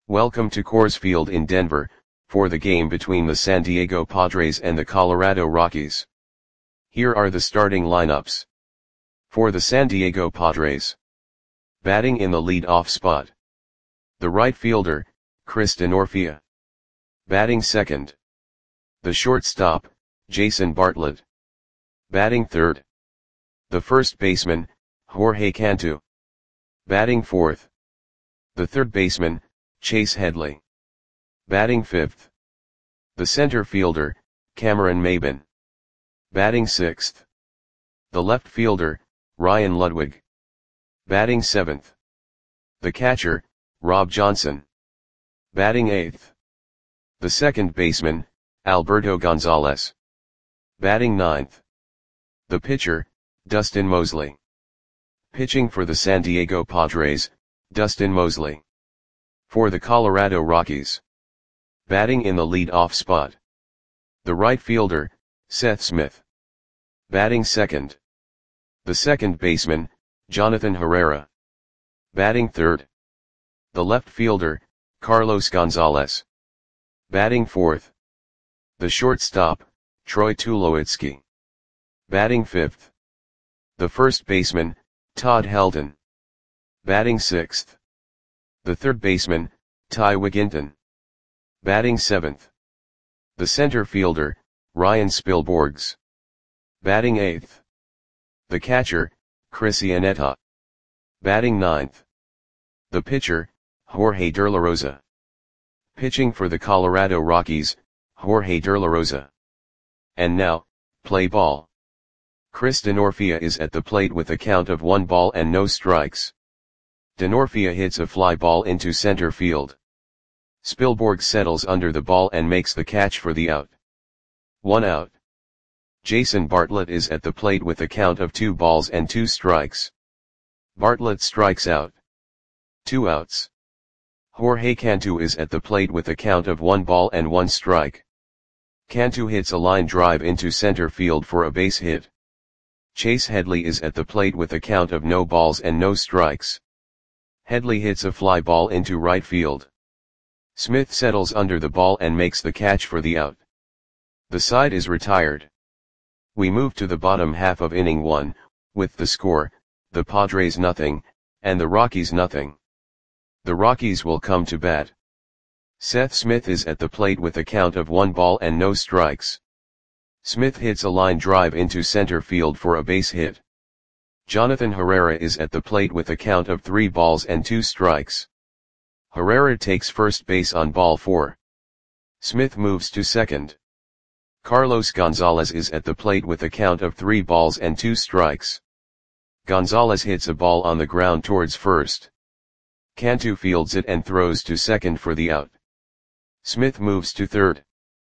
Welcome to Coors Field in Denver, for the game between the San Diego Padres and the Colorado Rockies. Here are the starting lineups. For the San Diego Padres. Batting in the lead-off spot. The right fielder, Chris Denorfia. Batting second. The shortstop, Jason Bartlett. Batting third. The first baseman, Jorge Cantu. Batting fourth. The third baseman, Chase Headley. Batting fifth. The center fielder, Cameron Maybin. Batting sixth. The left fielder, Ryan Ludwig. Batting seventh. The catcher, Rob Johnson. Batting eighth. The second baseman, Alberto Gonzalez. Batting ninth. The pitcher, Dustin Mosley. Pitching for the San Diego Padres, Dustin Mosley. For the Colorado Rockies. Batting in the lead-off spot. The right fielder, Seth Smith. Batting second. The second baseman, Jonathan Herrera. Batting third. The left fielder, Carlos Gonzalez. Batting fourth. The shortstop, Troy Tulowitzki. Batting fifth. The first baseman, Todd Helton. Batting sixth. The third baseman, Ty Wigginton. Batting seventh. The center fielder, Ryan Spilborghs. Batting eighth. The catcher, Chris Iannetta. Batting ninth. The pitcher, Jorge Derlarosa. Pitching for the Colorado Rockies, Jorge Derlarosa. And now, play ball. Chris Denorfia is at the plate with a count of 1 ball and no strikes. Denorfia hits a fly ball into center field. Spilborghs settles under the ball and makes the catch for the out. 1 out. Jason Bartlett is at the plate with a count of 2 balls and 2 strikes. Bartlett strikes out. 2 outs. Jorge Cantu is at the plate with a count of 1 ball and 1 strike. Cantu hits a line drive into center field for a base hit. Chase Headley is at the plate with a count of no balls and no strikes. Headley hits a fly ball into right field. Smith settles under the ball and makes the catch for the out. The side is retired. We move to the bottom half of inning 1, with the score, the Padres nothing, and the Rockies nothing. The Rockies will come to bat. Seth Smith is at the plate with a count of 1 ball and no strikes. Smith hits a line drive into center field for a base hit. Jonathan Herrera is at the plate with a count of 3 balls and 2 strikes. Herrera takes first base on ball 4. Smith moves to second. Carlos Gonzalez is at the plate with a count of 3 balls and 2 strikes. Gonzalez hits a ball on the ground towards first. Cantu fields it and throws to second for the out. Smith moves to third.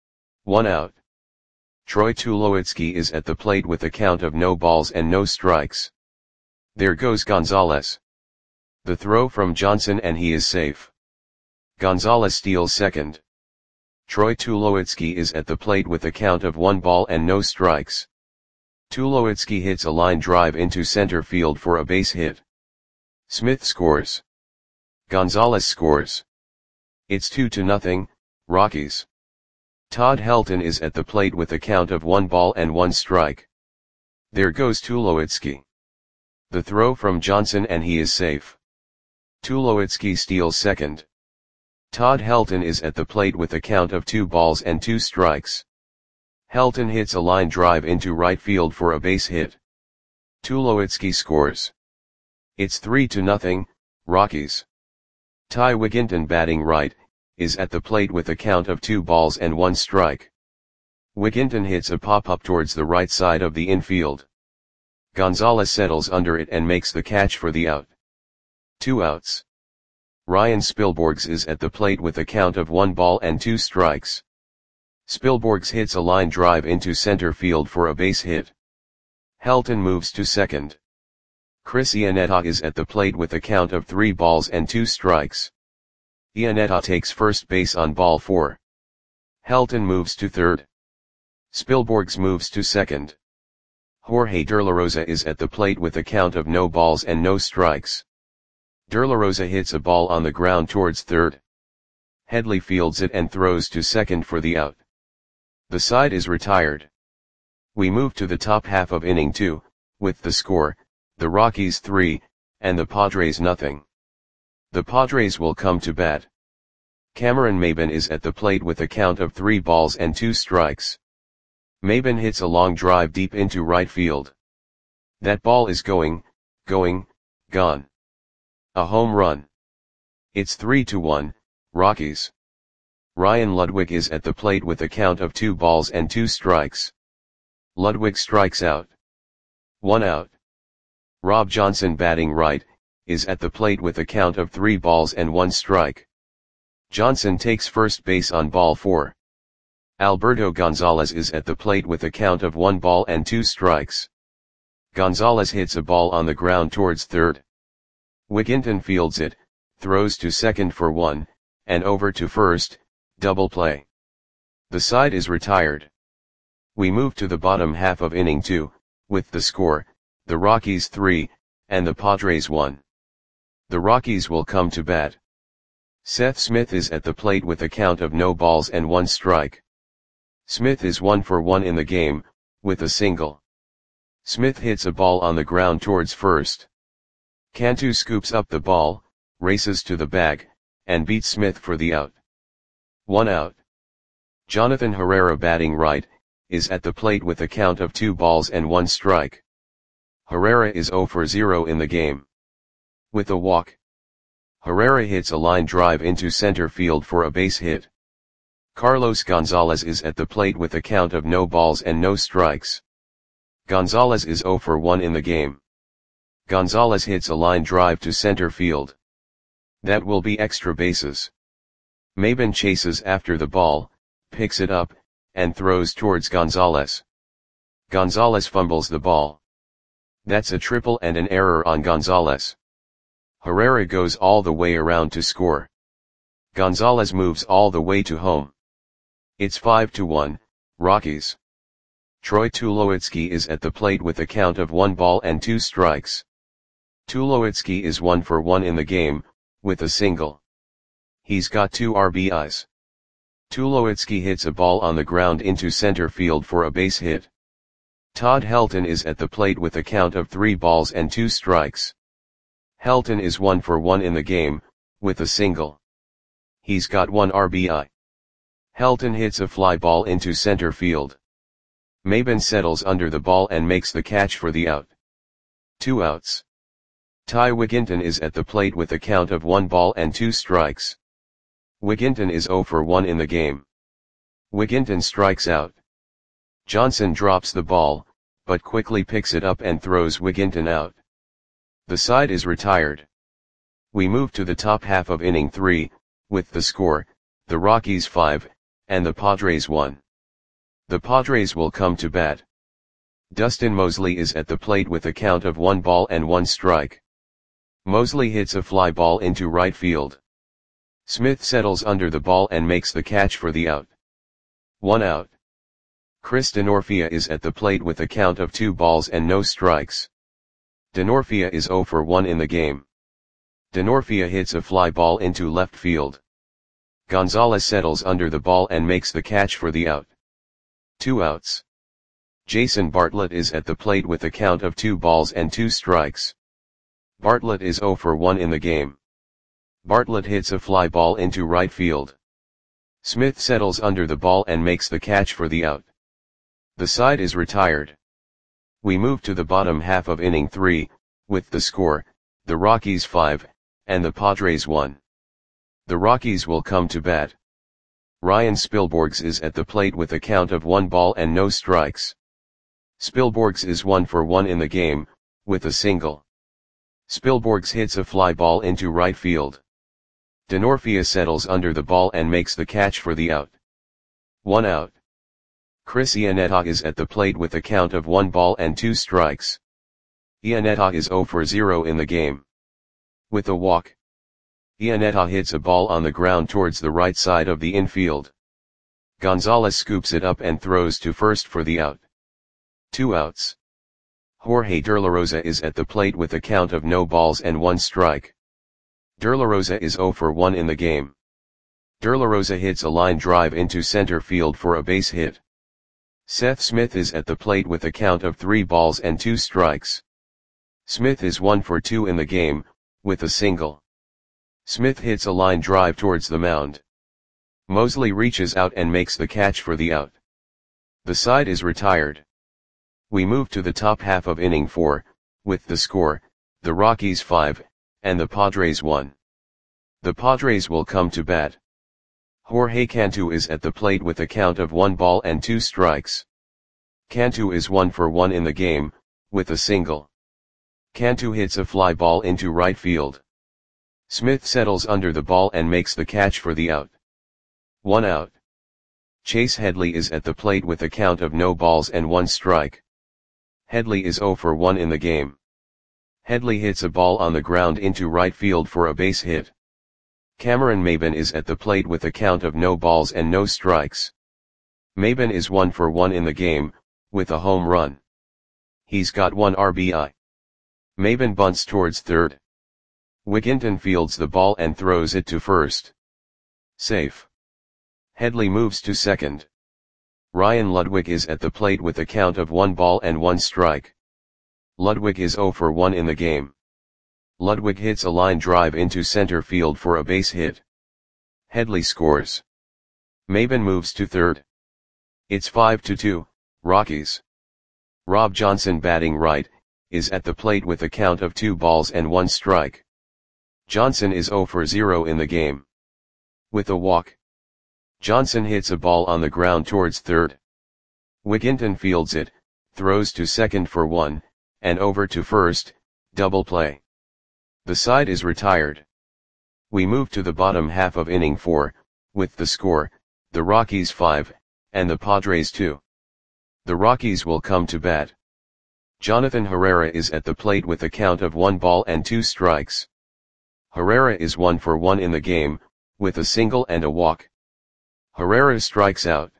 1 out. Troy Tulowitzki is at the plate with a count of no balls and no strikes. There goes Gonzalez. The throw from Johnson and he is safe. Gonzalez steals second. Troy Tulowitzki is at the plate with a count of 1 ball and no strikes. Tulowitzki hits a line drive into center field for a base hit. Smith scores. Gonzalez scores. It's 2-0, Rockies. Todd Helton is at the plate with a count of 1 ball and 1 strike. There goes Tulowitzki. The throw from Johnson and he is safe. Tulowitzki steals second. Todd Helton is at the plate with a count of 2 balls and 2 strikes. Helton hits a line drive into right field for a base hit. Tulowitzki scores. It's 3-0, Rockies. Ty Wigginton batting right, is at the plate with a count of 2 balls and 1 strike. Wigginton hits a pop-up towards the right side of the infield. Gonzalez settles under it and makes the catch for the out. 2 outs. Ryan Spilborghs is at the plate with a count of 1 ball and 2 strikes. Spilborghs hits a line drive into center field for a base hit. Helton moves to second. Chris Iannetta is at the plate with a count of 3 balls and 2 strikes. Iannetta takes first base on ball 4. Helton moves to third. Spilborghs moves to second. Jorge Derlarosa is at the plate with a count of no balls and no strikes. Derlarosa hits a ball on the ground towards third. Headley fields it and throws to second for the out. The side is retired. We move to the top half of inning 2, with the score, the Rockies 3, and the Padres nothing. The Padres will come to bat. Cameron Maybin is at the plate with a count of 3 balls and 2 strikes. Maybin hits a long drive deep into right field. That ball is going, gone. A home run. It's 3-1, Rockies. Ryan Ludwig is at the plate with a count of 2 balls and 2 strikes. Ludwig strikes out. 1 out. Rob Johnson, batting right, is at the plate with a count of 3 balls and 1 strike. Johnson takes first base on ball 4. Alberto Gonzalez is at the plate with a count of 1 ball and 2 strikes. Gonzalez hits a ball on the ground towards third. Wigginton fields it, throws to second for 1, and over to first, double play. The side is retired. We move to the bottom half of inning 2, with the score, the Rockies 3, and the Padres 1. The Rockies will come to bat. Seth Smith is at the plate with a count of no balls and 1 strike. Smith is 1 for 1 in the game, with a single. Smith hits a ball on the ground towards first. Cantu scoops up the ball, races to the bag, and beats Smith for the out. 1 out. Jonathan Herrera, batting right, is at the plate with a count of 2 balls and 1 strike. Herrera is 0 for 0 in the game. With a walk. Herrera hits a line drive into center field for a base hit. Carlos Gonzalez is at the plate with a count of no balls and no strikes. Gonzalez is 0 for 1 in the game. Gonzalez hits a line drive to center field. That will be extra bases. Maybin chases after the ball, picks it up, and throws towards Gonzalez. Gonzalez fumbles the ball. That's a triple and an error on Gonzalez. Herrera goes all the way around to score. Gonzalez moves all the way to home. It's 5-1, Rockies. Troy Tulowitzki is at the plate with a count of 1 ball and 2 strikes. Tulowitzki is 1 for 1 in the game, with a single. He's got 2 RBIs. Tulowitzki hits a ball on the ground into center field for a base hit. Todd Helton is at the plate with a count of 3 balls and 2 strikes. Helton is 1 for 1 in the game, with a single. He's got 1 RBI. Helton hits a fly ball into center field. Maybin settles under the ball and makes the catch for the out. 2 outs. Ty Wigginton is at the plate with a count of 1 ball and 2 strikes. Wigginton is 0 for 1 in the game. Wigginton strikes out. Johnson drops the ball, but quickly picks it up and throws Wigginton out. The side is retired. We move to the top half of inning 3, with the score, the Rockies 5, and the Padres 1. The Padres will come to bat. Dustin Mosley is at the plate with a count of 1 ball and 1 strike. Mosley hits a fly ball into right field. Smith settles under the ball and makes the catch for the out. 1 out. Chris Denorfia is at the plate with a count of 2 balls and no strikes. Denorfia is 0 for 1 in the game. Denorfia hits a fly ball into left field. Gonzalez settles under the ball and makes the catch for the out. 2 outs. Jason Bartlett is at the plate with a count of 2 balls and 2 strikes. Bartlett is 0 for 1 in the game. Bartlett hits a fly ball into right field. Smith settles under the ball and makes the catch for the out. The side is retired. We move to the bottom half of inning 3, with the score, the Rockies 5, and the Padres 1. The Rockies will come to bat. Ryan Spilborghs is at the plate with a count of 1 ball and no strikes. Spilborghs is 1 for 1 in the game, with a single. Spilborghs hits a fly ball into right field. Denorfia settles under the ball and makes the catch for the out. 1 out. Chris Iannetta is at the plate with a count of 1 ball and 2 strikes. Iannetta is 0 for 0 in the game. With a walk. Iannetta hits a ball on the ground towards the right side of the infield. Gonzalez scoops it up and throws to first for the out. 2 outs. Jorge De La Rosa is at the plate with a count of no balls and 1 strike. De La Rosa is 0 for 1 in the game. De La Rosa hits a line drive into center field for a base hit. Seth Smith is at the plate with a count of 3 balls and 2 strikes. Smith is 1 for 2 in the game, with a single. Smith hits a line drive towards the mound. Mosley reaches out and makes the catch for the out. The side is retired. We move to the top half of inning 4, with the score, the Rockies 5, and the Padres 1. The Padres will come to bat. Jorge Cantu is at the plate with a count of 1 ball and 2 strikes. Cantu is 1 for 1 in the game, with a single. Cantu hits a fly ball into right field. Smith settles under the ball and makes the catch for the out. 1 out. Chase Headley is at the plate with a count of no balls and 1 strike. Headley is 0 for 1 in the game. Headley hits a ball on the ground into right field for a base hit. Cameron Maybin is at the plate with a count of no balls and no strikes. Maybin is 1 for 1 in the game, with a home run. He's got 1 RBI. Maybin bunts towards third. Wigginton fields the ball and throws it to first. Safe. Headley moves to second. Ryan Ludwig is at the plate with a count of 1 ball and 1 strike. Ludwig is 0 for 1 in the game. Ludwig hits a line drive into center field for a base hit. Headley scores. Maybin moves to third. It's 5-2, Rockies. Rob Johnson, batting right, is at the plate with a count of 2 balls and 1 strike. Johnson is 0 for 0 in the game. With a walk. Johnson hits a ball on the ground towards third. Wigginton fields it, throws to second for 1, and over to first, double play. The side is retired. We move to the bottom half of inning 4, with the score, the Rockies 5, and the Padres 2. The Rockies will come to bat. Jonathan Herrera is at the plate with a count of 1 ball and 2 strikes. Herrera is 1 for 1 in the game, with a single and a walk. Herrera strikes out.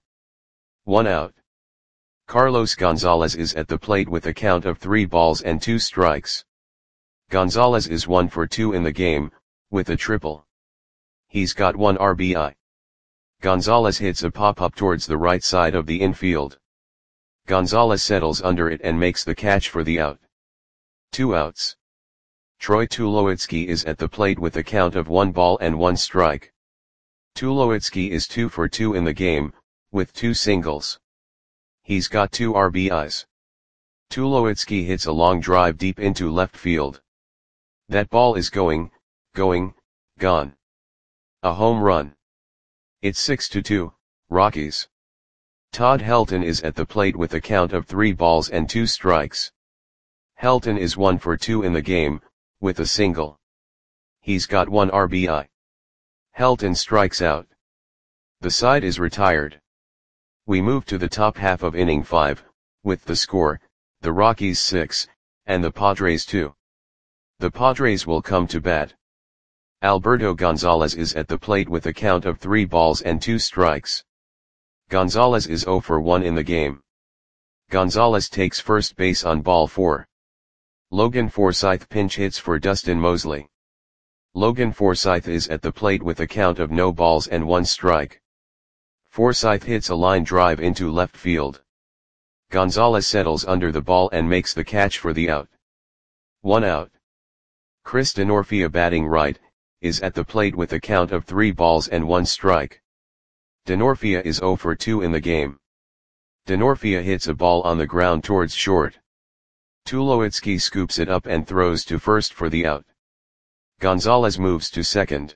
1 out. Carlos Gonzalez is at the plate with a count of 3 balls and 2 strikes. Gonzalez is 1 for 2 in the game, with a triple. He's got 1 RBI. Gonzalez hits a pop-up towards the right side of the infield. Gonzalez settles under it and makes the catch for the out. 2 outs. Troy Tulowitzki is at the plate with a count of 1 ball and 1 strike. Tulowitzki is 2 for 2 in the game, with 2 singles. He's got 2 RBIs. Tulowitzki hits a long drive deep into left field. That ball is gone. A home run. It's 6-2, Rockies. Todd Helton is at the plate with a count of 3 balls and 2 strikes. Helton is 1 for 2 in the game, with a single. He's got 1 RBI. Helton strikes out. The side is retired. We move to the top half of inning 5, with the score, the Rockies 6, and the Padres 2. The Padres will come to bat. Alberto Gonzalez is at the plate with a count of 3 balls and 2 strikes. Gonzalez is 0 for 1 in the game. Gonzalez takes first base on ball 4. Logan Forsythe pinch hits for Dustin Mosley. Logan Forsythe is at the plate with a count of no balls and 1 strike. Forsythe hits a line drive into left field. Gonzalez settles under the ball and makes the catch for the out. 1 out. Chris Denorfia, batting right, is at the plate with a count of 3 balls and 1 strike. Denorfia is 0 for 2 in the game. Denorfia hits a ball on the ground towards short. Tulowitzki scoops it up and throws to first for the out. Gonzalez moves to second.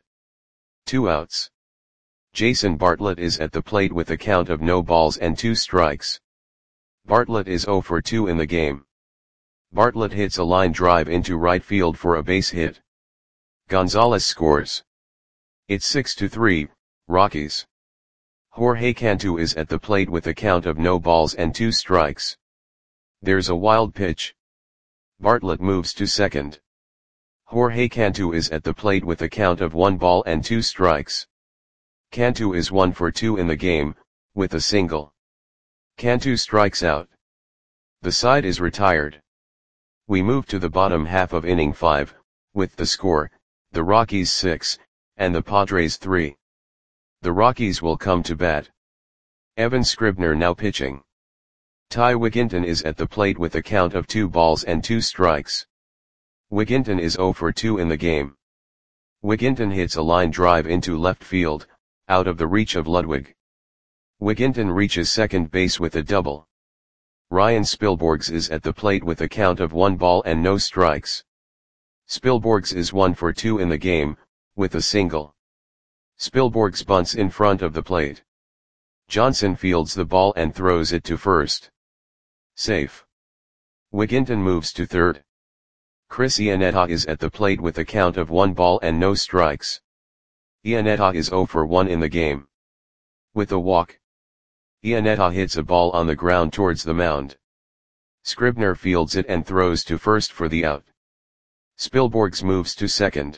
2 outs. Jason Bartlett is at the plate with a count of no balls and 2 strikes. Bartlett is 0 for 2 in the game. Bartlett hits a line drive into right field for a base hit. Gonzalez scores. It's 6-3, Rockies. Jorge Cantu is at the plate with a count of no balls and 2 strikes. There's a wild pitch. Bartlett moves to second. Jorge Cantu is at the plate with a count of 1 ball and 2 strikes. Cantu is 1 for 2 in the game, with a single. Cantu strikes out. The side is retired. We move to the bottom half of inning 5, with the score, the Rockies 6, and the Padres 3. The Rockies will come to bat. Evan Scribner now pitching. Ty Wigginton is at the plate with a count of 2 balls and 2 strikes. Wigginton is 0 for 2 in the game. Wigginton hits a line drive into left field, out of the reach of Ludwig. Wigginton reaches second base with a double. Ryan Spilborghs is at the plate with a count of 1 ball and no strikes. Spilborghs is 1 for 2 in the game, with a single. Spilborghs bunts in front of the plate. Johnson fields the ball and throws it to first. Safe. Wigginton moves to third. Chris Iannetta is at the plate with a count of 1 ball and no strikes. Iannetta is 0 for 1 in the game. With a walk. Iannetta hits a ball on the ground towards the mound. Scribner fields it and throws to first for the out. Spilborghs moves to second.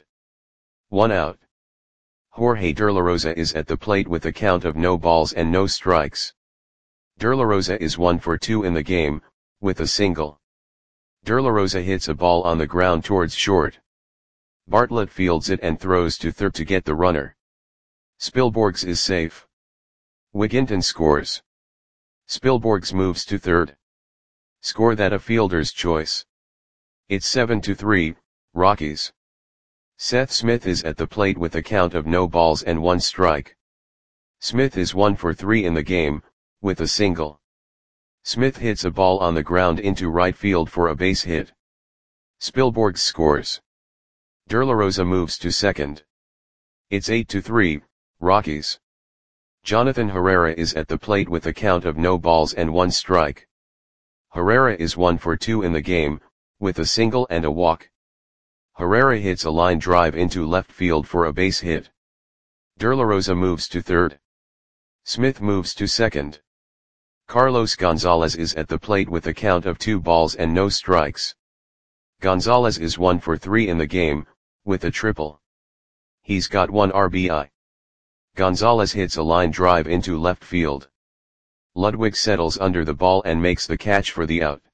1 out. Jorge De La Rosa is at the plate with a count of no balls and no strikes. De La Rosa is 1 for 2 in the game, with a single. De La Rosa hits a ball on the ground towards short. Bartlett fields it and throws to third to get the runner. Spilborghs is safe. Wigginton scores. Spilborghs moves to third. Score that a fielder's choice. It's 7-3, Rockies. Seth Smith is at the plate with a count of no balls and 1 strike. Smith is 1 for 3 in the game, with a single. Smith hits a ball on the ground into right field for a base hit. Spilborghs scores. De La Rosa moves to second. It's 8-3, Rockies. Jonathan Herrera is at the plate with a count of no balls and 1 strike. Herrera is 1 for 2 in the game, with a single and a walk. Herrera hits a line drive into left field for a base hit. De La Rosa moves to third. Smith moves to second. Carlos Gonzalez is at the plate with a count of 2 balls and no strikes. Gonzalez is 1 for 3 in the game, with a triple. He's got 1 RBI. Gonzalez hits a line drive into left field. Ludwig settles under the ball and makes the catch for the out.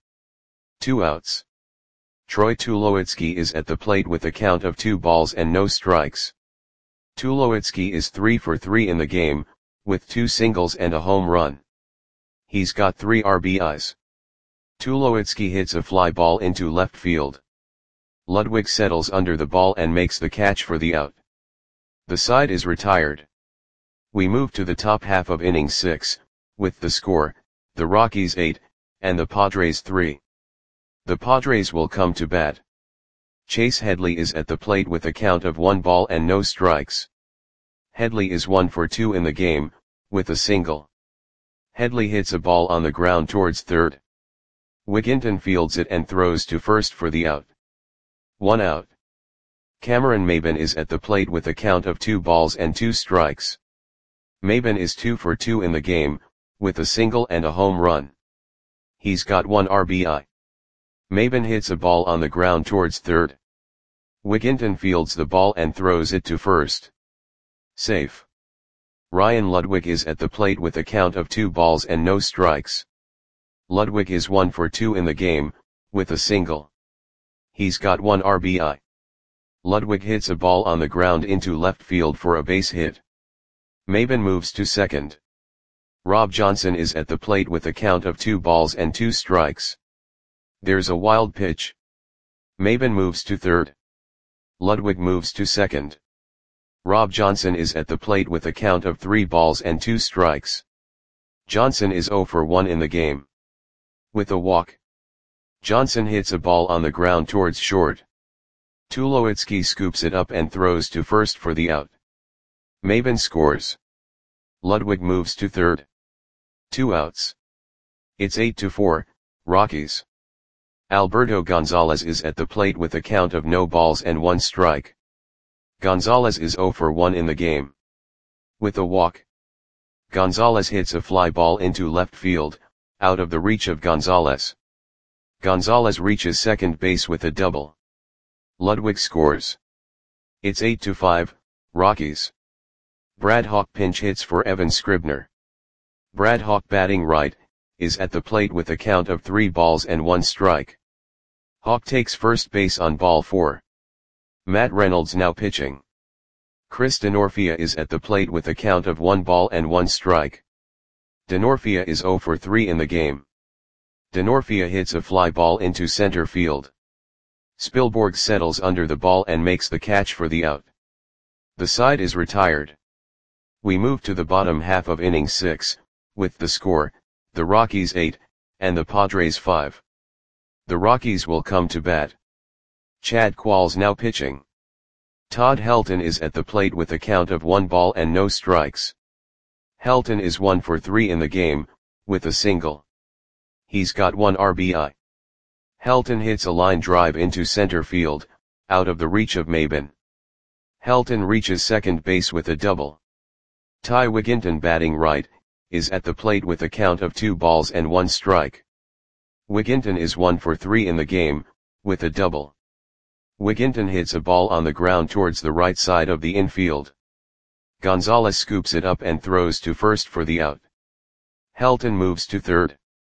2 outs. Troy Tulowitzki is at the plate with a count of 2 balls and no strikes. Tulowitzki is 3 for 3 in the game, with 2 singles and a home run. He's got 3 RBIs. Tulowitzki hits a fly ball into left field. Ludwig settles under the ball and makes the catch for the out. The side is retired. We move to the top half of inning 6, with the score, the Rockies 8, and the Padres 3. The Padres will come to bat. Chase Headley is at the plate with a count of 1 ball and no strikes. Headley is 1 for 2 in the game, with a single. Headley hits a ball on the ground towards third. Wigginton fields it and throws to first for the out. 1 out. Cameron Maybin is at the plate with a count of 2 balls and 2 strikes. Maybin is 2 for 2 in the game, with a single and a home run. He's got 1 RBI. Maybin hits a ball on the ground towards third. Wigginton fields the ball and throws it to first. Safe. Ryan Ludwig is at the plate with a count of 2 balls and no strikes. Ludwig is 1 for 2 in the game, with a single. He's got 1 RBI. Ludwig hits a ball on the ground into left field for a base hit. Maybin moves to second. Rob Johnson is at the plate with a count of 2 balls and 2 strikes. There's a wild pitch. Maybin moves to third. Ludwig moves to second. Rob Johnson is at the plate with a count of 3 balls and 2 strikes. Johnson is 0 for 1 in the game. With a walk. Johnson hits a ball on the ground towards short. Tulowitzki scoops it up and throws to first for the out. Maybin scores. Ludwig moves to third. 2 outs. It's 8-4, Rockies. Alberto Gonzalez is at the plate with a count of no balls and 1 strike. Gonzalez is 0 for 1 in the game. With a walk. Gonzalez hits a fly ball into left field, out of the reach of Gonzalez. Gonzalez reaches second base with a double. Ludwig scores. It's 8-5, Rockies. Brad Hawk pinch hits for Evan Scribner. Brad Hawk batting right, is at the plate with a count of 3 balls and 1 strike. Hawk takes first base on ball 4. Matt Reynolds now pitching. Chris Denorfia is at the plate with a count of 1 ball and 1 strike. Denorfia is 0 for 3 in the game. Denorfia hits a fly ball into center field. Spilborghs settles under the ball and makes the catch for the out. The side is retired. We move to the bottom half of inning 6, with the score, the Rockies 8, and the Padres 5. The Rockies will come to bat. Chad Qualls now pitching. Todd Helton is at the plate with a count of 1 ball and no strikes. Helton is 1 for 3 in the game, with a single. He's got 1 RBI. Helton hits a line drive into center field, out of the reach of Maben. Helton reaches second base with a double. Ty Wigginton, batting right, is at the plate with a count of 2 balls and 1 strike. Wigginton is 1 for 3 in the game, with a double. Wigginton hits a ball on the ground towards the right side of the infield. Gonzalez scoops it up and throws to first for the out. Helton moves to third.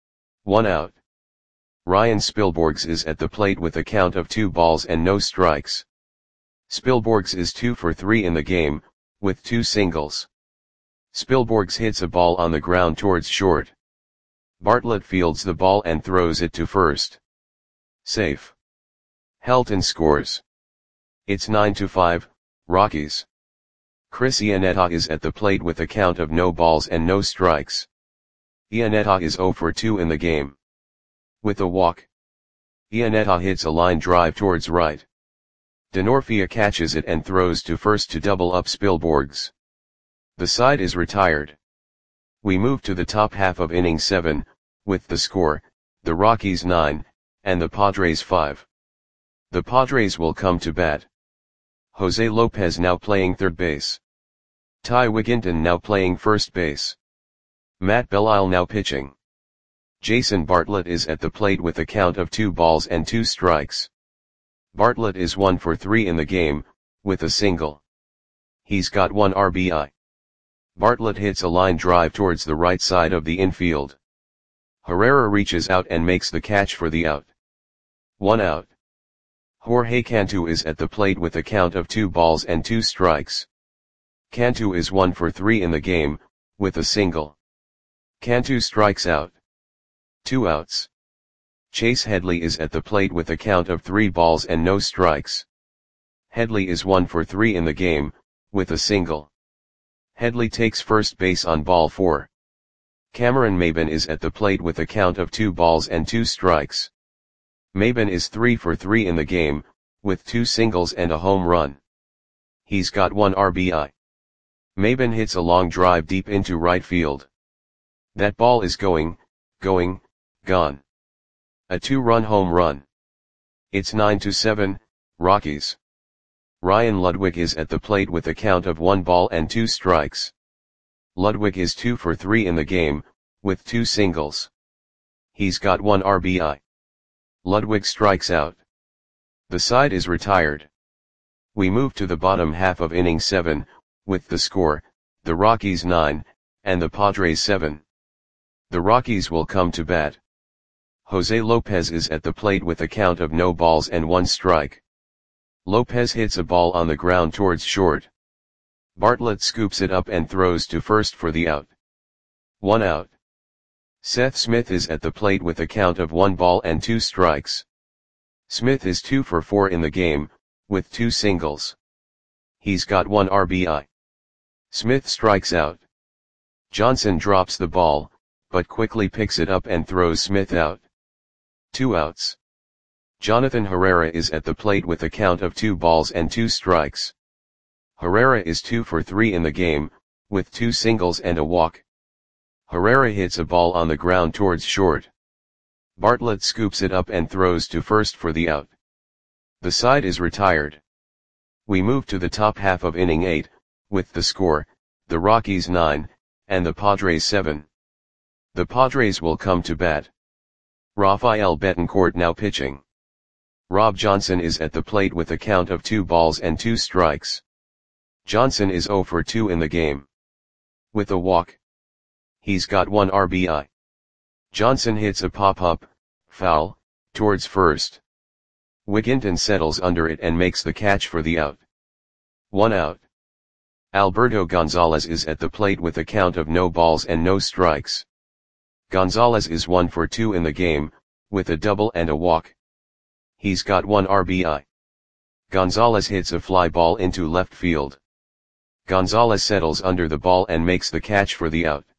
1 out. Ryan Spilborghs is at the plate with a count of 2 balls and no strikes. Spilborghs is 2 for 3 in the game, with 2 singles. Spilborghs hits a ball on the ground towards short. Bartlett fields the ball and throws it to first. Safe. Helton scores. It's 9-5, Rockies. Chris Iannetta is at the plate with a count of no balls and no strikes. Iannetta is 0 for 2 in the game. With a walk. Iannetta hits a line drive towards right. Denorfia catches it and throws to first to double up Spilborghs. The side is retired. We move to the top half of inning 7, with the score, the Rockies 9, and the Padres 5. The Padres will come to bat. Jose Lopez now playing third base. Ty Wigginton now playing first base. Matt Belisle now pitching. Jason Bartlett is at the plate with a count of 2 balls and 2 strikes. Bartlett is 1 for 3 in the game, with a single. He's got 1 RBI. Bartlett hits a line drive towards the right side of the infield. Herrera reaches out and makes the catch for the out. 1 out. Jorge Cantu is at the plate with a count of 2 balls and 2 strikes. Cantu is 1 for 3 in the game, with a single. Cantu strikes out. 2 outs. Chase Headley is at the plate with a count of 3 balls and no strikes. Headley is 1 for 3 in the game, with a single. Headley takes first base on ball 4. Cameron Maben is at the plate with a count of 2 balls and 2 strikes. Maben is 3 for 3 in the game, with 2 singles and a home run. He's got 1 RBI. Maben hits a long drive deep into right field. That ball is going, gone. A 2-run home run. It's 9-7, Rockies. Ryan Ludwig is at the plate with a count of 1 ball and 2 strikes. Ludwig is 2 for 3 in the game, with 2 singles. He's got 1 RBI. Ludwig strikes out. The side is retired. We move to the bottom half of inning 7, with the score, the Rockies 9, and the Padres 7. The Rockies will come to bat. Jose Lopez is at the plate with a count of no balls and 1 strike. Lopez hits a ball on the ground towards short. Bartlett scoops it up and throws to first for the out. 1 out. Seth Smith is at the plate with a count of 1 ball and 2 strikes. Smith is 2 for 4 in the game, with 2 singles. He's got 1 RBI. Smith strikes out. Johnson drops the ball, but quickly picks it up and throws Smith out. 2 outs. Jonathan Herrera is at the plate with a count of 2 balls and 2 strikes. Herrera is 2 for 3 in the game, with 2 singles and a walk. Herrera hits a ball on the ground towards short. Bartlett scoops it up and throws to first for the out. The side is retired. We move to the top half of inning 8, with the score, the Rockies 9, and the Padres 7. The Padres will come to bat. Rafael Betancourt now pitching. Rob Johnson is at the plate with a count of 2 balls and 2 strikes. Johnson is 0 for 2 in the game. With a walk. He's got 1 RBI. Johnson hits a pop-up, foul, towards first. Wigginton settles under it and makes the catch for the out. 1 out. Alberto Gonzalez is at the plate with a count of no balls and no strikes. Gonzalez is 1 for 2 in the game, with a double and a walk. He's got 1 RBI. Gonzalez hits a fly ball into left field. Gonzalez settles under the ball and makes the catch for the out.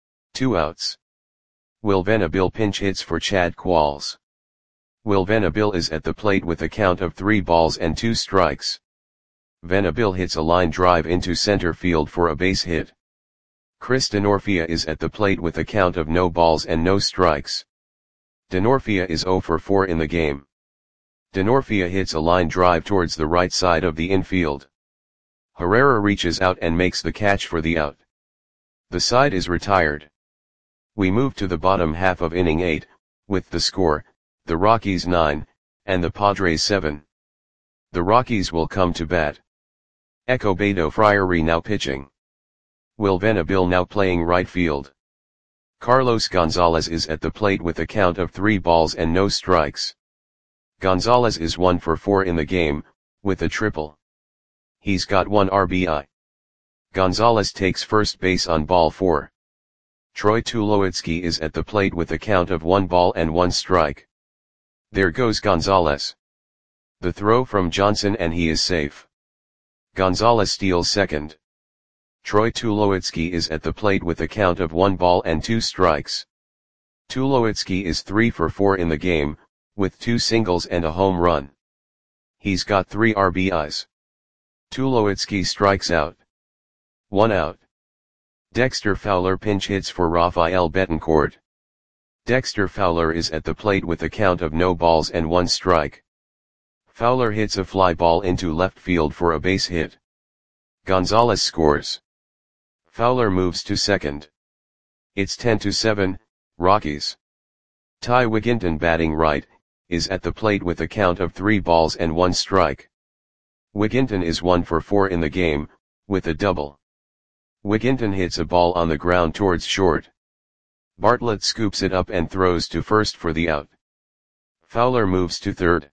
2 outs. Will Venabil pinch hits for Chad Qualls. Will Venabil is at the plate with a count of 3 balls and 2 strikes. Venabil hits a line drive into center field for a base hit. Chris Denorfia is at the plate with a count of no balls and no strikes. Denorfia is 0 for 4 in the game. Denorfia hits a line drive towards the right side of the infield. Herrera reaches out and makes the catch for the out. The side is retired. We move to the bottom half of inning 8, with the score, the Rockies 9, and the Padres 7. The Rockies will come to bat. Ecobedo Friary now pitching. Will Venabil now playing right field. Carlos Gonzalez is at the plate with a count of 3 balls and no strikes. Gonzalez is 1 for 4 in the game, with a triple. He's got 1 RBI. Gonzalez takes first base on ball 4. Troy Tulowitzki is at the plate with a count of 1 ball and 1 strike. There goes Gonzalez. The throw from Johnson and he is safe. Gonzalez steals second. Troy Tulowitzki is at the plate with a count of 1 ball and 2 strikes. Tulowitzki is 3 for 4 in the game, with 2 singles and a home run. He's got 3 RBIs. Tulowitzki strikes out. 1 out. Dexter Fowler pinch hits for Rafael Betancourt. Dexter Fowler is at the plate with a count of no balls and 1 strike. Fowler hits a fly ball into left field for a base hit. Gonzalez scores. Fowler moves to second. It's 10-7, Rockies. Ty Wigginton batting right, is at the plate with a count of 3 balls and 1 strike. Wigginton is 1 for 4 in the game, with a double. Wigginton hits a ball on the ground towards short. Bartlett scoops it up and throws to first for the out. Fowler moves to third.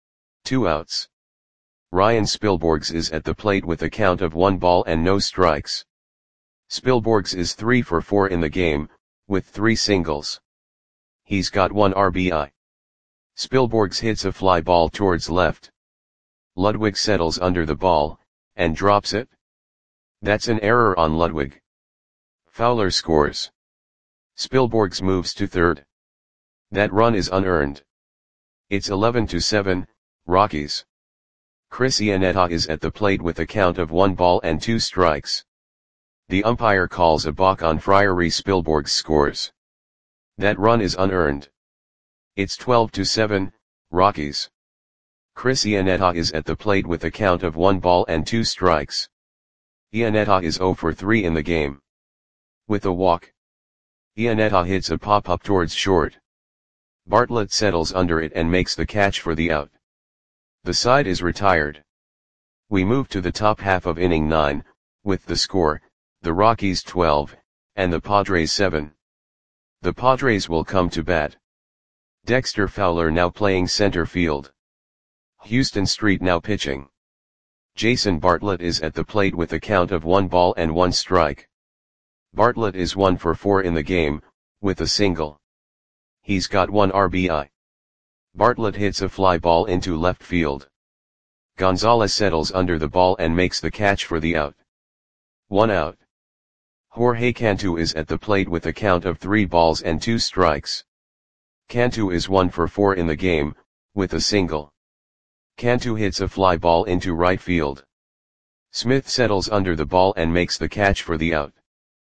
2 outs. Ryan Spilborghs is at the plate with a count of 1 ball and no strikes. Spilborghs is 3 for 4 in the game, with 3 singles. He's got 1 RBI. Spilborghs hits a fly ball towards left. Ludwig settles under the ball, and drops it. That's an error on Ludwig. Fowler scores. Spilborghs moves to third. That run is unearned. It's 11-7, Rockies. Chris Iannetta is at the plate with a count of 1 ball and 2 strikes. The umpire calls a balk on Friary. Spilborghs scores. That run is unearned. It's 12-7, Rockies. Chris Iannetta is at the plate with a count of 1 ball and 2 strikes. Iannetta is 0 for 3 in the game. With a walk. Iannetta hits a pop-up towards short. Bartlett settles under it and makes the catch for the out. The side is retired. We move to the top half of inning 9, with the score, the Rockies 12, and the Padres 7. The Padres will come to bat. Dexter Fowler now playing center field. Houston Street now pitching. Jason Bartlett is at the plate with a count of 1 ball and 1 strike. Bartlett is 1 for 4 in the game, with a single. He's got 1 RBI. Bartlett hits a fly ball into left field. Gonzalez settles under the ball and makes the catch for the out. 1 out. Jorge Cantu is at the plate with a count of 3 balls and 2 strikes. Cantu is 1 for 4 in the game, with a single. Cantu hits a fly ball into right field. Smith settles under the ball and makes the catch for the out.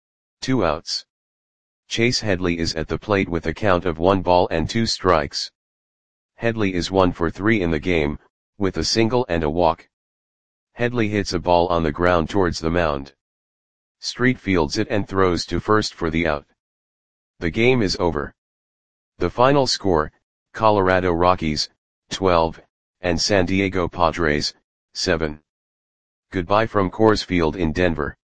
2 outs. Chase Headley is at the plate with a count of 1 ball and 2 strikes. Headley is 1 for 3 in the game, with a single and a walk. Headley hits a ball on the ground towards the mound. Street fields it and throws to first for the out. The game is over. The final score, Colorado Rockies, 12, and San Diego Padres, 7. Goodbye from Coors Field in Denver.